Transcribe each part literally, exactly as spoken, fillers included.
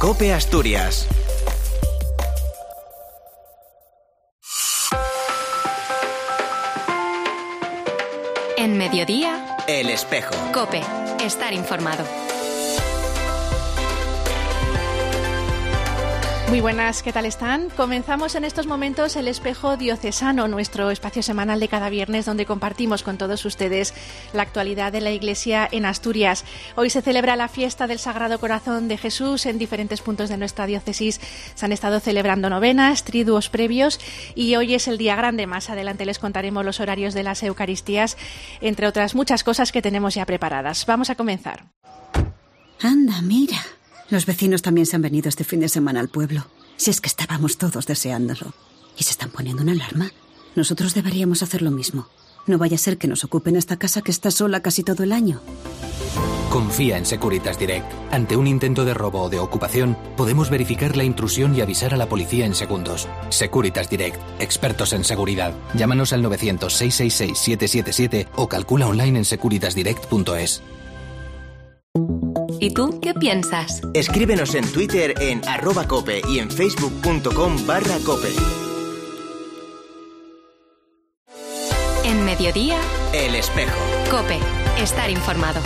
COPE Asturias. En Mediodía, El Espejo. COPE. Estar informado. Muy buenas, ¿qué tal están? Comenzamos en estos momentos El Espejo Diocesano, nuestro espacio semanal de cada viernes donde compartimos con todos ustedes la actualidad de la Iglesia en Asturias. Hoy se celebra la fiesta del Sagrado Corazón de Jesús. En diferentes puntos de nuestra diócesis se han estado celebrando novenas, triduos previos y hoy es el día grande. Más adelante les contaremos los horarios de las Eucaristías, entre otras muchas cosas que tenemos ya preparadas. Vamos a comenzar. Anda, mira. Los vecinos también se han venido este fin de semana al pueblo. Si es que estábamos todos deseándolo. ¿Y se están poniendo una alarma? Nosotros deberíamos hacer lo mismo. No vaya a ser que nos ocupen esta casa que está sola casi todo el año. Confía en Securitas Direct. Ante un intento de robo o de ocupación, podemos verificar la intrusión y avisar a la policía en segundos. Securitas Direct. Expertos en seguridad. Llámanos al novecientos, seiscientos sesenta y seis, setecientos setenta y siete o calcula online en securitas direct punto es. ¿Y tú qué piensas? Escríbenos en Twitter en arroba cope y en facebook.com barra cope. En Mediodía, El Espejo. COPE. Estar informado.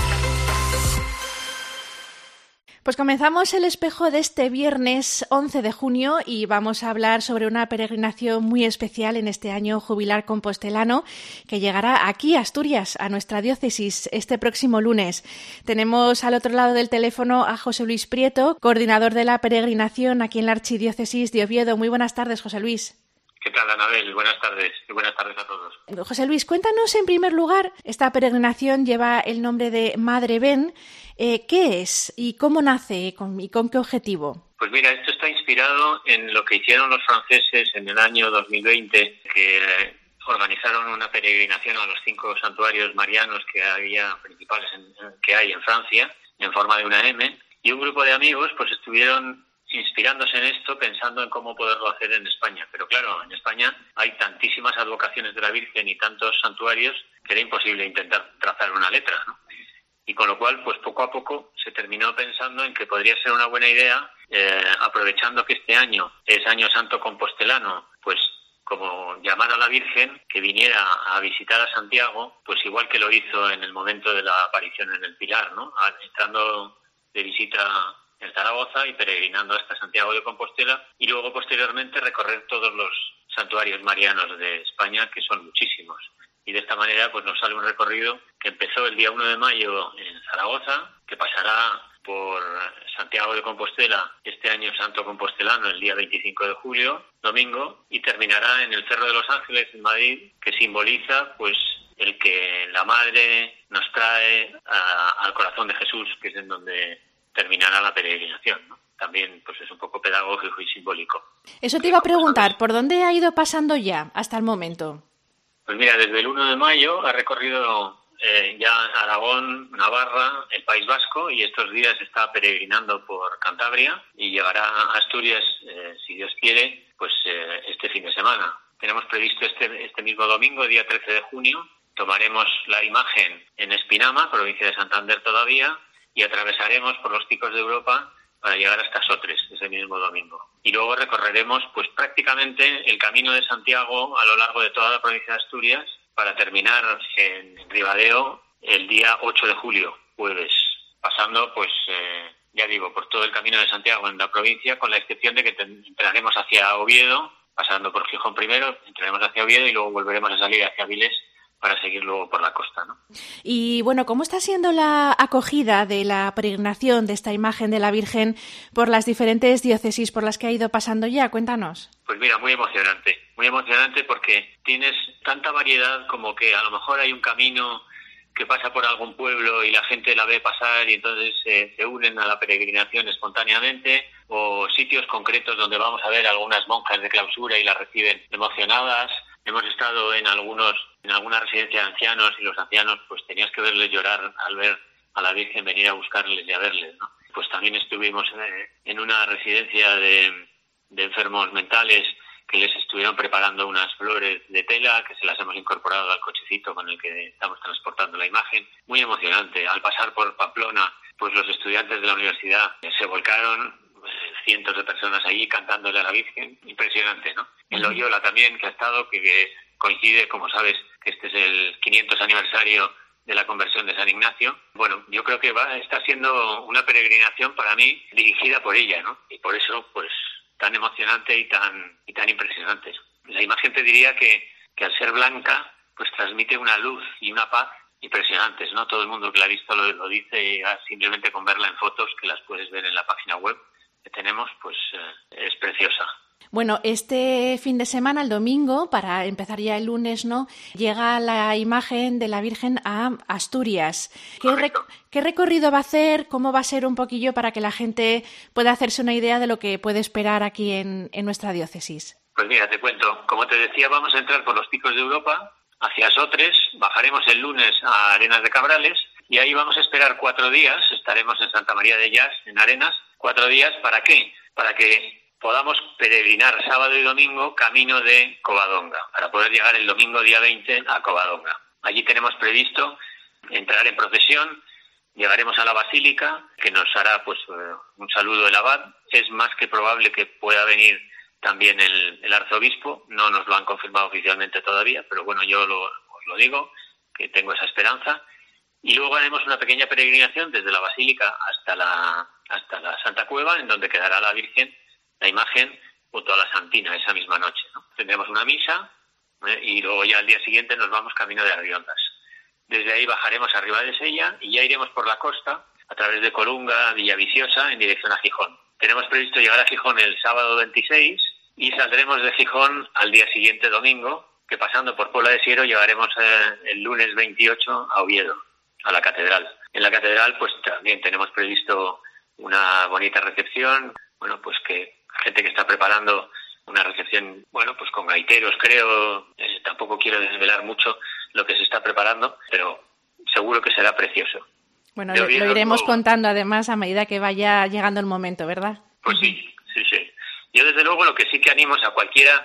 Pues comenzamos El Espejo de este viernes once de junio y vamos a hablar sobre una peregrinación muy especial en este año jubilar compostelano que llegará aquí a Asturias, a nuestra diócesis, este próximo lunes. Tenemos al otro lado del teléfono a José Luis Prieto, coordinador de la peregrinación aquí en la Archidiócesis de Oviedo. Muy buenas tardes, José Luis. ¿Qué tal, Anabel? Buenas tardes y buenas tardes a todos. José Luis, cuéntanos en primer lugar, esta peregrinación lleva el nombre de Madre Ven. Eh, ¿Qué es y cómo nace y con, y con qué objetivo? Pues mira, esto está inspirado en lo que hicieron los franceses en el año dos mil veinte, que organizaron una peregrinación a los cinco santuarios marianos que había principales en, que hay en Francia, en forma de una M, y un grupo de amigos pues estuvieron inspirándose en esto, pensando en cómo poderlo hacer en España. Pero claro, en España hay tantísimas advocaciones de la Virgen y tantos santuarios que era imposible intentar trazar una letra, ¿no? Y con lo cual, pues poco a poco se terminó pensando en que podría ser una buena idea, eh, aprovechando que este año es Año Santo Compostelano, pues como llamar a la Virgen que viniera a visitar a Santiago, pues igual que lo hizo en el momento de la aparición en el Pilar, ¿no? Entrando de visita en Zaragoza y peregrinando hasta Santiago de Compostela y luego posteriormente recorrer todos los santuarios marianos de España, que son muchísimos. Y de esta manera pues nos sale un recorrido que empezó el día uno de mayo en Zaragoza, que pasará por Santiago de Compostela, este año Santo Compostelano, el día veinticinco de julio, domingo, y terminará en el Cerro de los Ángeles en Madrid, que simboliza pues el que la Madre nos trae a, al corazón de Jesús, que es en donde terminará la peregrinación, ¿no? También pues es un poco pedagógico y simbólico. Eso te iba a preguntar, ¿por dónde ha ido pasando ya hasta el momento? Pues mira, desde el uno de mayo ha recorrido eh, ya Aragón, Navarra, el País Vasco, y estos días está peregrinando por Cantabria y llegará a Asturias, eh, si Dios quiere, pues eh, este fin de semana. Tenemos previsto este, este mismo domingo, día trece de junio, tomaremos la imagen en Espinama, provincia de Santander todavía, y atravesaremos por los picos de Europa para llegar hasta Sotres ese mismo domingo. Y luego recorreremos pues prácticamente el Camino de Santiago a lo largo de toda la provincia de Asturias para terminar en Ribadeo el día ocho de julio, jueves, pasando pues eh, ya digo por todo el Camino de Santiago en la provincia, con la excepción de que entraremos hacia Oviedo, pasando por Gijón primero, entraremos hacia Oviedo y luego volveremos a salir hacia Avilés para seguir luego por la costa, ¿no? Y bueno, ¿cómo está siendo la acogida de la peregrinación de esta imagen de la Virgen por las diferentes diócesis por las que ha ido pasando ya? Cuéntanos. Pues mira, muy emocionante, muy emocionante porque tienes tanta variedad como que a lo mejor hay un camino que pasa por algún pueblo y la gente la ve pasar y entonces eh, se unen a la peregrinación espontáneamente, o sitios concretos donde vamos a ver algunas monjas de clausura y las reciben emocionadas. Hemos estado en algunos en alguna residencia de ancianos y los ancianos pues tenías que verles llorar al ver a la Virgen venir a buscarles y a verles, ¿no? Pues también estuvimos en una residencia de, de enfermos mentales que les estuvieron preparando unas flores de tela que se las hemos incorporado al cochecito con el que estamos transportando la imagen. Muy emocionante. Al pasar por Pamplona, pues los estudiantes de la universidad se volcaron cientos de personas allí cantándole a la Virgen, impresionante, ¿no? En Loyola también, que ha estado, que, que coincide, como sabes, que este es el quinientos aniversario de la conversión de San Ignacio. Bueno, yo creo que va está siendo una peregrinación para mí dirigida por ella, ¿no? Y por eso, pues, tan emocionante y tan y tan impresionante. La imagen te diría que, que al ser blanca, pues transmite una luz y una paz impresionantes, ¿no? Todo el mundo que la ha visto lo, lo dice, simplemente con verla en fotos, que las puedes ver en la página web que tenemos, pues eh, es preciosa. Bueno, este fin de semana, el domingo, para empezar ya el lunes, ¿no?, llega la imagen de la Virgen a Asturias. ¿Qué, rec- ¿Qué recorrido va a hacer? ¿Cómo va a ser un poquillo para que la gente pueda hacerse una idea de lo que puede esperar aquí en, en nuestra diócesis? Pues mira, te cuento. Como te decía, vamos a entrar por los picos de Europa hacia Sotres, bajaremos el lunes a Arenas de Cabrales y ahí vamos a esperar cuatro días. Estaremos en Santa María de Llas, en Arenas, cuatro días. ¿Para qué? Para que podamos peregrinar sábado y domingo camino de Covadonga, para poder llegar el domingo día veinte a Covadonga. Allí tenemos previsto entrar en procesión, llegaremos a la Basílica, que nos hará pues un saludo el abad. Es más que probable que pueda venir también el, el arzobispo, no nos lo han confirmado oficialmente todavía, pero bueno, yo lo, os lo digo, que tengo esa esperanza. Y luego haremos una pequeña peregrinación desde la Basílica hasta la, hasta la Santa Cueva, en donde quedará la Virgen, la imagen, junto a la Santina esa misma noche, ¿no? Tendremos una misa ¿eh? y luego ya al día siguiente nos vamos camino de Arriondas. Desde ahí bajaremos arriba de Sella y ya iremos por la costa a través de Colunga, Villaviciosa, en dirección a Gijón. Tenemos previsto llegar a Gijón el sábado veintiséis y saldremos de Gijón al día siguiente, domingo, que pasando por Puebla de Siero llegaremos eh, el lunes veintiocho a Oviedo, a la catedral. En la catedral pues también tenemos previsto una bonita recepción, bueno, pues que gente que está preparando una recepción, bueno, pues con gaiteros, creo, eh, tampoco quiero desvelar mucho lo que se está preparando, pero seguro que será precioso. Bueno, lo, lo iremos contando además a medida que vaya llegando el momento, ¿verdad? Pues sí, sí, sí. Yo desde luego lo que sí que animo es a cualquiera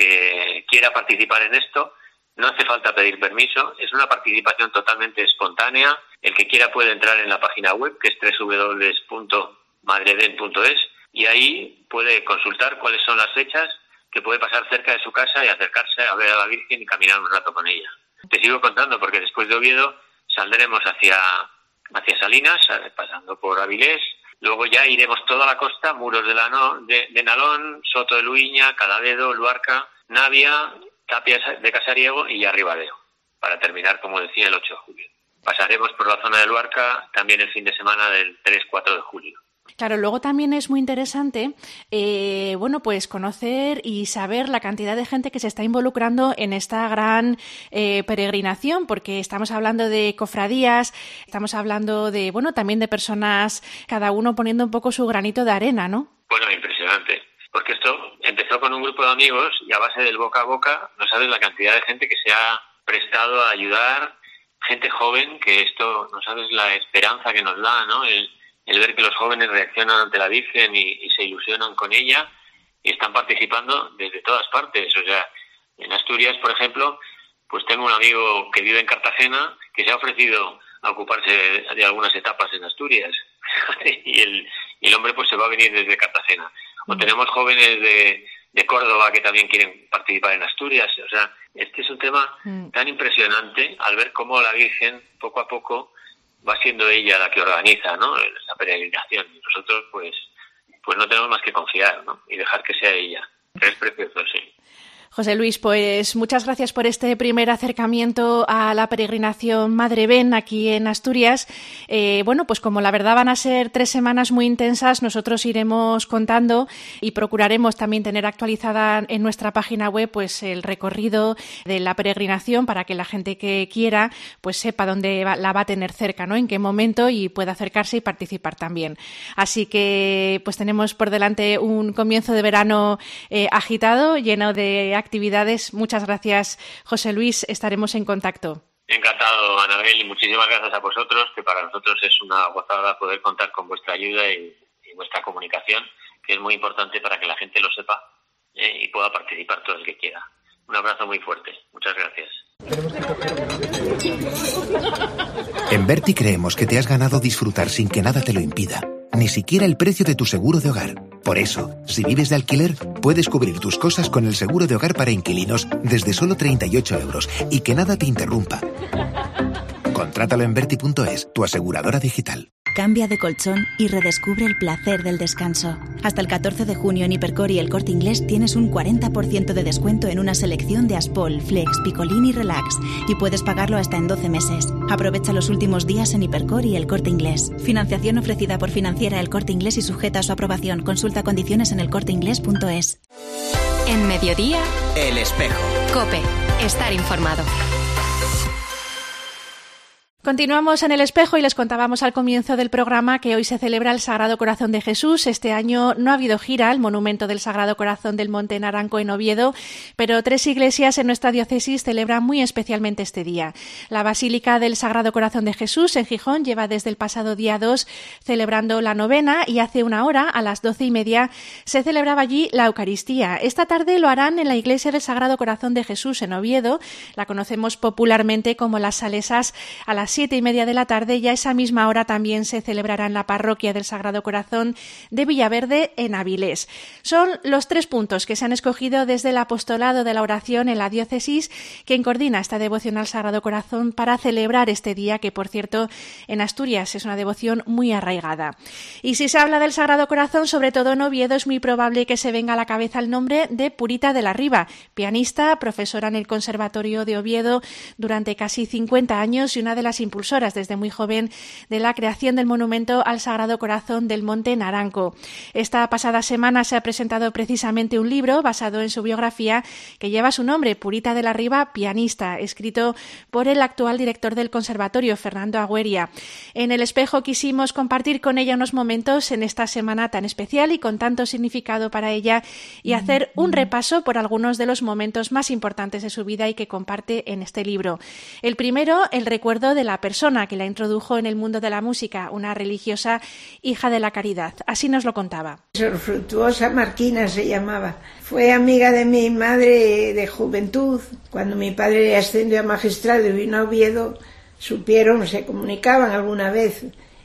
que quiera participar en esto, no hace falta pedir permiso, es una participación totalmente espontánea. El que quiera puede entrar en la página web, que es doble u doble u doble u punto madreden punto es, y ahí puede consultar cuáles son las fechas que puede pasar cerca de su casa y acercarse a ver a la Virgen y caminar un rato con ella. Te sigo contando porque después de Oviedo saldremos hacia, hacia Salinas, pasando por Avilés, luego ya iremos toda la costa, Muros de, la no, de, de Nalón, Soto de Luiña, Cadavedo, Luarca, Navia, Tapia de Casariego y ya Ribadeo, para terminar, como decía, el ocho de julio. Pasaremos por la zona de Luarca también el fin de semana del tres cuatro de julio. Claro, luego también es muy interesante, eh, bueno, pues conocer y saber la cantidad de gente que se está involucrando en esta gran eh, peregrinación, porque estamos hablando de cofradías, estamos hablando de, bueno, también de personas, cada uno poniendo un poco su granito de arena, ¿no? Bueno, impresionante, porque esto empezó con un grupo de amigos y a base del boca a boca, no sabes la cantidad de gente que se ha prestado a ayudar, gente joven, que esto, no sabes la esperanza que nos da, ¿no? El, el ver que los jóvenes reaccionan ante la Virgen y, y se ilusionan con ella y están participando desde todas partes. O sea, en Asturias, por ejemplo, pues tengo un amigo que vive en Cartagena que se ha ofrecido a ocuparse de, de algunas etapas en Asturias y, el, y el hombre pues se va a venir desde Cartagena. O tenemos jóvenes de, de Córdoba que también quieren participar en Asturias. O sea, este es un tema tan impresionante al ver cómo la Virgen poco a poco va siendo ella la que organiza, ¿no?, esta peregrinación. Y nosotros, pues, pues no tenemos más que confiar, ¿no?, y dejar que sea ella. Es precioso, sí. José Luis, pues muchas gracias por este primer acercamiento a la peregrinación Madre Ven aquí en Asturias. Eh, bueno, pues como la verdad van a ser tres semanas muy intensas, nosotros iremos contando y procuraremos también tener actualizada en nuestra página web pues el recorrido de la peregrinación para que la gente que quiera pues sepa dónde va, la va a tener cerca, ¿no?, en qué momento, y pueda acercarse y participar también. Así que pues tenemos por delante un comienzo de verano eh, agitado, lleno de actividades. Muchas gracias, José Luis. Estaremos en contacto. Encantado, Anabel, y muchísimas gracias a vosotros, que para nosotros es una gozada poder contar con vuestra ayuda y, y vuestra comunicación, que es muy importante para que la gente lo sepa eh, y pueda participar todo el que quiera. Un abrazo muy fuerte. Muchas gracias. En Berti creemos que te has ganado disfrutar sin que nada te lo impida, ni siquiera el precio de tu seguro de hogar. Por eso, si vives de alquiler, puedes cubrir tus cosas con el seguro de hogar para inquilinos desde solo treinta y ocho euros y que nada te interrumpa. Contrátalo en Berti punto es, tu aseguradora digital. Cambia de colchón y redescubre el placer del descanso. Hasta el catorce de junio en Hipercor y El Corte Inglés tienes un cuarenta por ciento de descuento en una selección de Aspol, Flex, Picolín y Relax. Y puedes pagarlo hasta en doce meses. Aprovecha los últimos días en Hipercor y El Corte Inglés. Financiación ofrecida por Financiera El Corte Inglés y sujeta a su aprobación. Consulta condiciones en el corte inglés punto es. En Mediodía, El Espejo. COPE. Estar informado. Continuamos en El Espejo y les contábamos al comienzo del programa que hoy se celebra el Sagrado Corazón de Jesús. Este año no ha habido gira al monumento del Sagrado Corazón del Monte Naranco en Oviedo, pero tres iglesias en nuestra diócesis celebran muy especialmente este día. La Basílica del Sagrado Corazón de Jesús en Gijón lleva desde el pasado día dos celebrando la novena y hace una hora, a las doce y media, se celebraba allí la Eucaristía. Esta tarde lo harán en la Iglesia del Sagrado Corazón de Jesús en Oviedo. La conocemos popularmente como las Salesas. A las siete y media de la tarde y a esa misma hora también se celebrará en la parroquia del Sagrado Corazón de Villaverde en Avilés. Son los tres puntos que se han escogido desde el apostolado de la oración en la diócesis, quien coordina esta devoción al Sagrado Corazón para celebrar este día, que por cierto en Asturias es una devoción muy arraigada. Y si se habla del Sagrado Corazón, sobre todo en Oviedo, es muy probable que se venga a la cabeza el nombre de Purita de la Riba, pianista, profesora en el Conservatorio de Oviedo durante casi cincuenta años y una de las impulsoras desde muy joven de la creación del monumento al Sagrado Corazón del Monte Naranco. Esta pasada semana se ha presentado precisamente un libro basado en su biografía que lleva su nombre, Purita de la Riba, pianista, escrito por el actual director del conservatorio, Fernando Agüeria. En El Espejo quisimos compartir con ella unos momentos en esta semana tan especial y con tanto significado para ella y hacer un repaso por algunos de los momentos más importantes de su vida y que comparte en este libro. El primero, el recuerdo de la persona que la introdujo en el mundo de la música, una religiosa hija de la caridad. Así nos lo contaba. Sor Frutuosa Marquina se llamaba. Fue amiga de mi madre de juventud. Cuando mi padre ascendió a magistrado y vino a Oviedo, supieron, se comunicaban alguna vez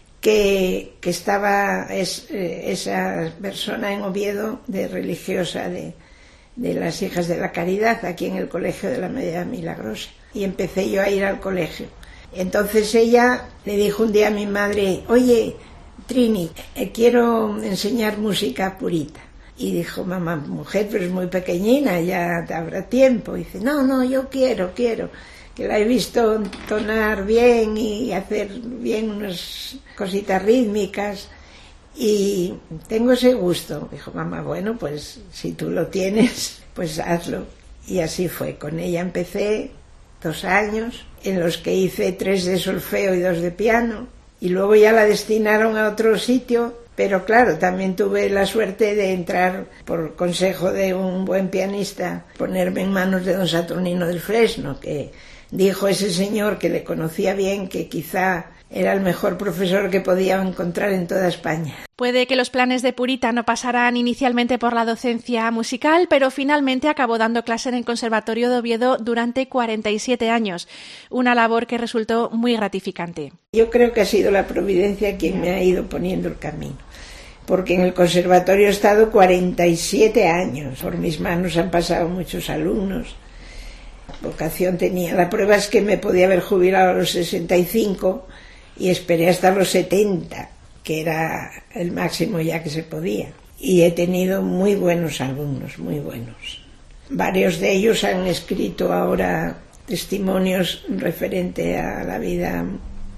que, que estaba es, esa persona en Oviedo de religiosa de, de las hijas de la caridad, aquí en el colegio de la Medalla Milagrosa. Y empecé yo a ir al colegio. Entonces ella le dijo un día a mi madre: oye, Trini, eh, quiero enseñar música purita. Y dijo: mamá, mujer, pero es muy pequeñina, ya habrá tiempo. Y dice: no, no, yo quiero, quiero, que la he visto entonar bien y hacer bien unas cositas rítmicas y tengo ese gusto. Dijo: mamá, bueno, pues si tú lo tienes, pues hazlo. Y así fue. Con ella empecé dos años, en los que hice tres de solfeo y dos de piano, y luego ya la destinaron a otro sitio, pero claro, también tuve la suerte de entrar, por consejo de un buen pianista, ponerme en manos de don Saturnino del Fresno, que dijo ese señor, que le conocía bien, que quizá era el mejor profesor que podía encontrar en toda España. Puede que los planes de Purita no pasaran inicialmente por la docencia musical, pero finalmente acabó dando clase en el Conservatorio de Oviedo durante cuarenta y siete años, una labor que resultó muy gratificante. Yo creo que ha sido la providencia quien me ha ido poniendo el camino, porque en el Conservatorio he estado cuarenta y siete años, por mis manos han pasado muchos alumnos, vocación tenía. La prueba es que me podía haber jubilado a los sesenta y cinco y esperé hasta los setenta, que era el máximo ya que se podía. Y he tenido muy buenos alumnos, muy buenos. Varios de ellos han escrito ahora testimonios referente a la vida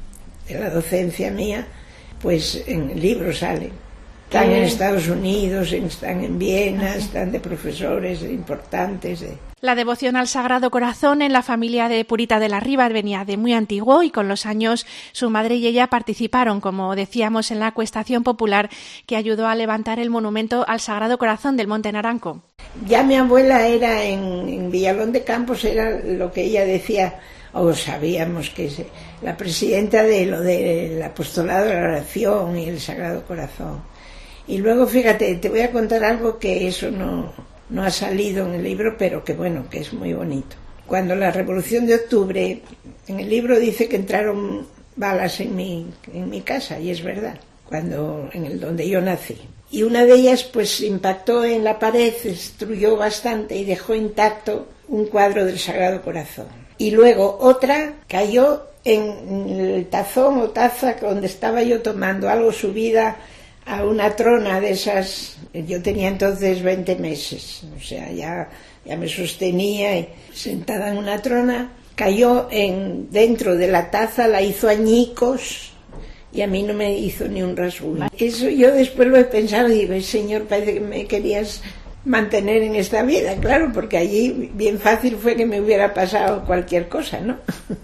de la docencia mía, pues en libros salen. Están en Estados Unidos, están en Viena, están de profesores importantes. De... La devoción al Sagrado Corazón en la familia de Purita de la Riba venía de muy antiguo y con los años su madre y ella participaron, como decíamos, en la acuestación popular que ayudó a levantar el monumento al Sagrado Corazón del Monte Naranco. Ya mi abuela era en, en Villalón de Campos, era lo que ella decía, o sabíamos que es la presidenta de lo del apostolado de la oración y el Sagrado Corazón. Y luego, fíjate, te voy a contar algo que eso no, no ha salido en el libro, pero que bueno, que es muy bonito. Cuando la Revolución de Octubre, en el libro dice que entraron balas en mi, en mi casa, y es verdad, cuando, en el donde yo nací. y una de ellas pues impactó en la pared, destruyó bastante y dejó intacto un cuadro del Sagrado Corazón. Y luego otra cayó en el tazón o taza donde estaba yo tomando algo, subida a una trona de esas. Yo tenía entonces veinte meses, o sea, ya, ya me sostenía y sentada en una trona, cayó en, dentro de la taza, la hizo añicos y a mí no me hizo ni un rasguño. Eso yo después lo he pensado y digo, Señor, parece que me querías mantener en esta vida, claro, porque allí bien fácil fue que me hubiera pasado cualquier cosa, ¿no?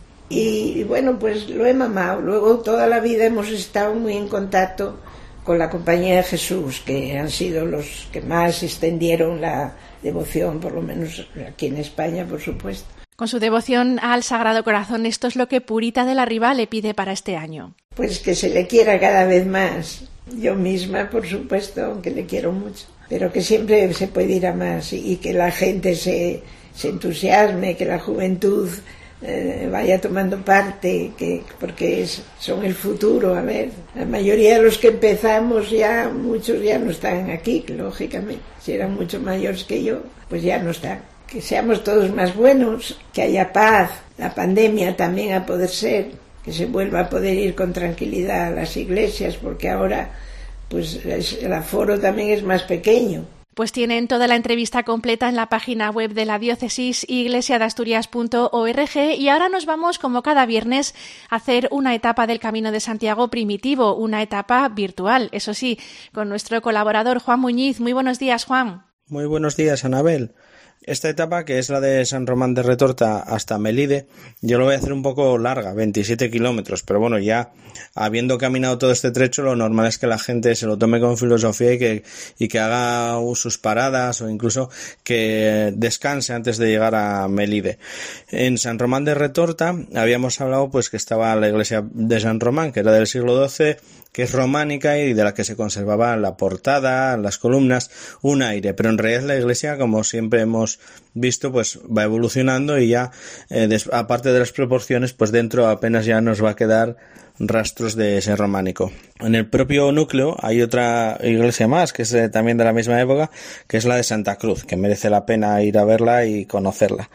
Y bueno, pues lo he mamado. Luego toda la vida hemos estado muy en contacto con la Compañía de Jesús, que han sido los que más extendieron la devoción, por lo menos aquí en España, por supuesto. Con su devoción al Sagrado Corazón, esto es lo que Purita de la Riva le pide para este año. Pues que se le quiera cada vez más. Yo misma, por supuesto, aunque le quiero mucho, pero que siempre se puede ir a más y que la gente se, se entusiasme, que la juventud eh, vaya tomando parte, que porque es, son el futuro. A ver, la mayoría de los que empezamos ya, muchos ya no están aquí, lógicamente. Si eran mucho mayores que yo, pues ya no están. Que seamos todos más buenos, que haya paz, la pandemia también a poder ser, que se vuelva a poder ir con tranquilidad a las iglesias, porque ahora pues el aforo también es más pequeño. Pues tienen toda la entrevista completa en la página web de la diócesis iglesia de asturias punto org y ahora nos vamos, como cada viernes, a hacer una etapa del Camino de Santiago primitivo, una etapa virtual, eso sí, con nuestro colaborador Juan Muñiz. Muy buenos días, Juan. Muy buenos días, Anabel. Esta etapa, que es la de San Román de Retorta hasta Melide, yo lo voy a hacer un poco larga, veintisiete kilómetros, pero bueno, ya habiendo caminado todo este trecho, lo normal es que la gente se lo tome con filosofía y que, y que haga sus paradas o incluso que descanse antes de llegar a Melide. En San Román de Retorta habíamos hablado pues que estaba la iglesia de San Román, que era del siglo doce, que es románica y de la que se conservaba la portada, las columnas, un aire, pero en realidad la iglesia, como siempre hemos visto, pues va evolucionando y ya, eh, des, aparte de las proporciones, pues dentro apenas ya nos va a quedar rastros de ese románico. En el propio núcleo hay otra iglesia más, que es eh, también de la misma época, que es la de Santa Cruz, que merece la pena ir a verla y conocerla.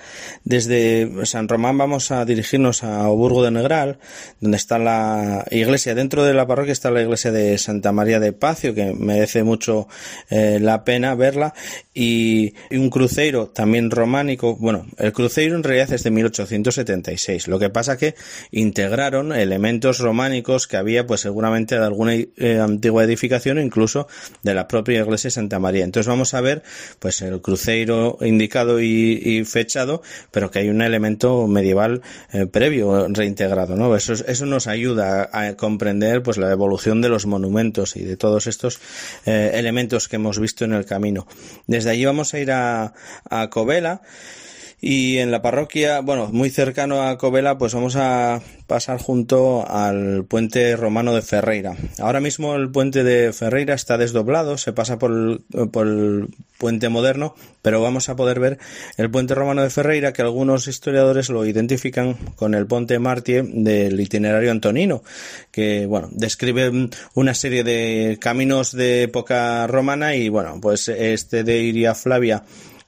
Desde San Román vamos a dirigirnos a Oburgo de Negral, donde está la iglesia. Dentro de la parroquia está la iglesia de Santa María de Pacio, que merece mucho eh, la pena verla, y, y un cruceiro también románico. Bueno, el cruceiro en realidad es de mil ochocientos setenta y seis, lo que pasa que integraron elementos románicos que había pues seguramente de alguna eh, antigua edificación o incluso de la propia iglesia de Santa María. Entonces vamos a ver pues el cruceiro indicado y, y fechado, pero que hay un elemento medieval eh, previo reintegrado, ¿no? Eso, eso nos ayuda a, a comprender pues la evolución de los monumentos y de todos estos eh, elementos que hemos visto en el camino. Desde allí vamos a ir a, a Covela. Y en la parroquia, bueno, muy cercano a Covela, pues vamos a pasar junto al puente romano de Ferreira. Ahora mismo el puente de Ferreira está desdoblado, se pasa por el, por el puente moderno, pero vamos a poder ver el puente romano de Ferreira, que algunos historiadores lo identifican con el Ponte Martie del itinerario antonino, que, bueno, describe una serie de caminos de época romana y, bueno, pues este de Iria Flavia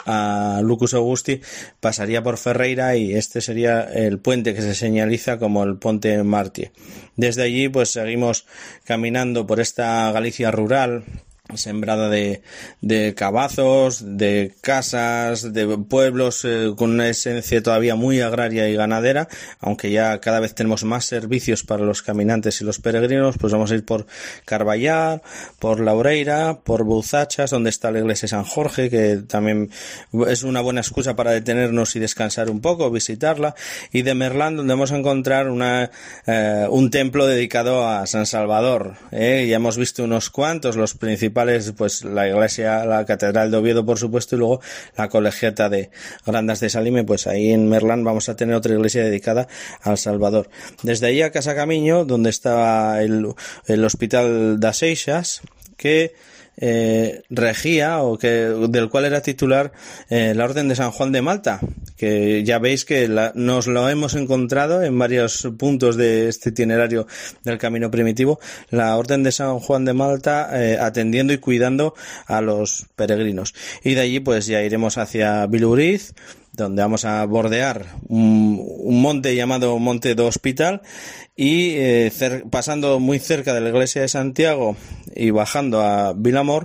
a Lucus Augusti pasaría por Ferreira y este sería el puente que se señaliza como el Ponte Martie. Desde allí pues seguimos caminando por esta Galicia rural sembrada de, de cabazos, de casas, de pueblos eh, con una esencia todavía muy agraria y ganadera, aunque ya cada vez tenemos más servicios para los caminantes y los peregrinos. Pues vamos a ir por Carballar, por Laureira, por Bouzachas, donde está la iglesia de San Jorge, que también es una buena excusa para detenernos y descansar un poco, visitarla, y de Merlán, donde vamos a encontrar una eh, un templo dedicado a San Salvador. ¿eh? Ya hemos visto unos cuantos, los principales, pues la iglesia, la catedral de Oviedo, por supuesto, y luego la colegiata de Grandas de Salime. Pues ahí en Merlán vamos a tener otra iglesia dedicada al Salvador. Desde ahí a Casa Camiño, donde está el, el Hospital das Seixas, que eh, regía o que del cual era titular eh, la Orden de San Juan de Malta, que ya veis que la, nos lo hemos encontrado en varios puntos de este itinerario del Camino Primitivo, la Orden de San Juan de Malta eh, atendiendo y cuidando a los peregrinos. Y de allí pues ya iremos hacia Viluriz, donde vamos a bordear un, un monte llamado Monte do Hospital y eh, cer- pasando muy cerca de la iglesia de Santiago y bajando a Vilamor,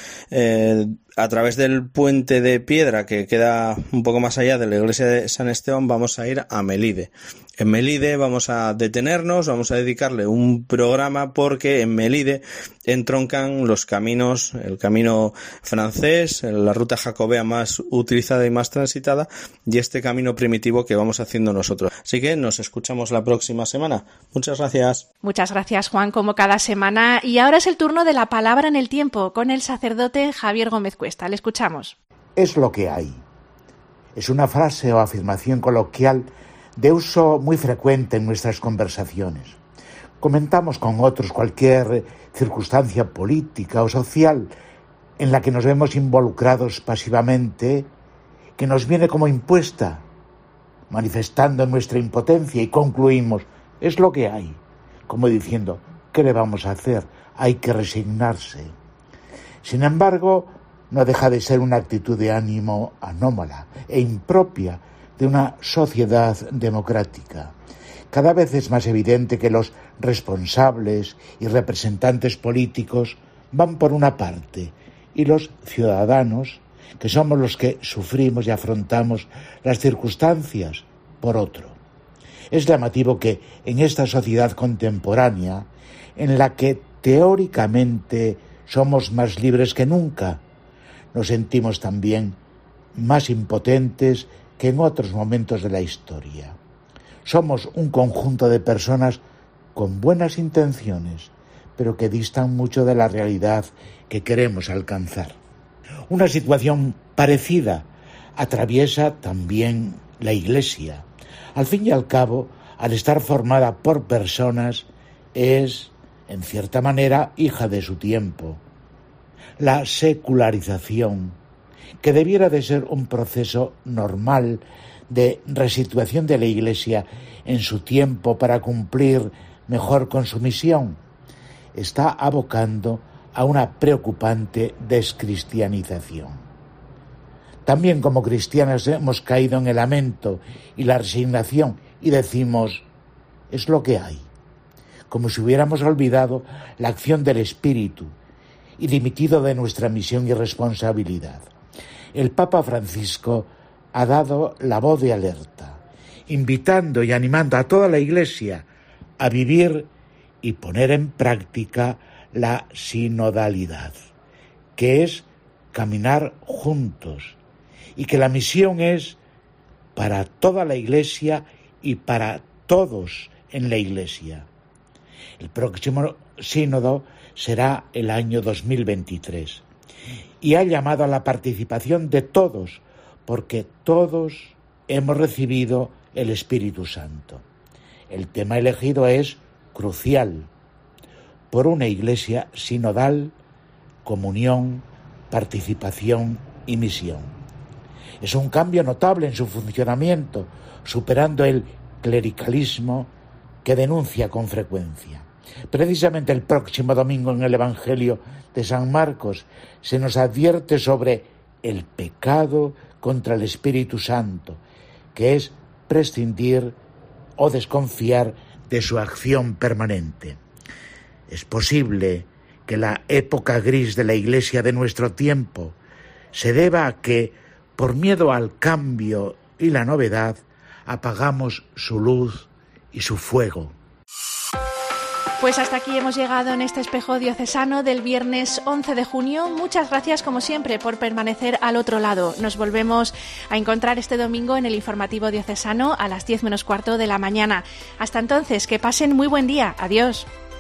eh, a través del puente de piedra que queda un poco más allá de la iglesia de San Esteban, vamos a ir a Melide. En Melide vamos a detenernos, vamos a dedicarle un programa porque en Melide entroncan los caminos, el camino francés, la ruta jacobea más utilizada y más transitada, y este camino primitivo que vamos haciendo nosotros. Así que nos escuchamos la próxima semana. Muchas gracias. Muchas gracias, Juan, como cada semana. Y ahora es el turno de la palabra en el tiempo con el sacerdote Javier Gómez Cuesta. Le escuchamos. Es lo que hay. Es una frase o afirmación coloquial de uso muy frecuente en nuestras conversaciones. Comentamos con otros cualquier circunstancia política o social en la que nos vemos involucrados pasivamente, que nos viene como impuesta, manifestando nuestra impotencia, y concluimos, es lo que hay, como diciendo, ¿qué le vamos a hacer? Hay que resignarse. Sin embargo, no deja de ser una actitud de ánimo anómala e impropia de una sociedad democrática. Cada vez es más evidente que los responsables y representantes políticos van por una parte y los ciudadanos, que somos los que sufrimos y afrontamos las circunstancias, por otro. Es llamativo que en esta sociedad contemporánea, en la que teóricamente somos más libres que nunca, nos sentimos también más impotentes que en otros momentos de la historia. Somos un conjunto de personas con buenas intenciones, pero que distan mucho de la realidad que queremos alcanzar. Una situación parecida atraviesa también la Iglesia. Al fin y al cabo, al estar formada por personas, es, en cierta manera, hija de su tiempo. La secularización, que debiera de ser un proceso normal de resituación de la Iglesia en su tiempo para cumplir mejor con su misión, está abocando a una preocupante descristianización. También como cristianos hemos caído en el lamento y la resignación y decimos, es lo que hay, como si hubiéramos olvidado la acción del Espíritu y dimitido de nuestra misión y responsabilidad. El Papa Francisco ha dado la voz de alerta, invitando y animando a toda la Iglesia a vivir y poner en práctica la sinodalidad, que es caminar juntos, y que la misión es para toda la Iglesia y para todos en la Iglesia. El próximo sínodo será el año dos mil veintitrés. Y ha llamado a la participación de todos, porque todos hemos recibido el Espíritu Santo. El tema elegido es crucial: por una Iglesia sinodal, comunión, participación y misión. Es un cambio notable en su funcionamiento, superando el clericalismo que denuncia con frecuencia. Precisamente el próximo domingo en el Evangelio de San Marcos se nos advierte sobre el pecado contra el Espíritu Santo, que es prescindir o desconfiar de su acción permanente. Es posible que la época gris de la Iglesia de nuestro tiempo se deba a que, por miedo al cambio y la novedad, apagamos su luz y su fuego. Pues hasta aquí hemos llegado en este espejo diocesano del viernes once de junio. Muchas gracias, como siempre, por permanecer al otro lado. Nos volvemos a encontrar este domingo en el informativo diocesano a las diez menos cuarto de la mañana. Hasta entonces, que pasen muy buen día. Adiós.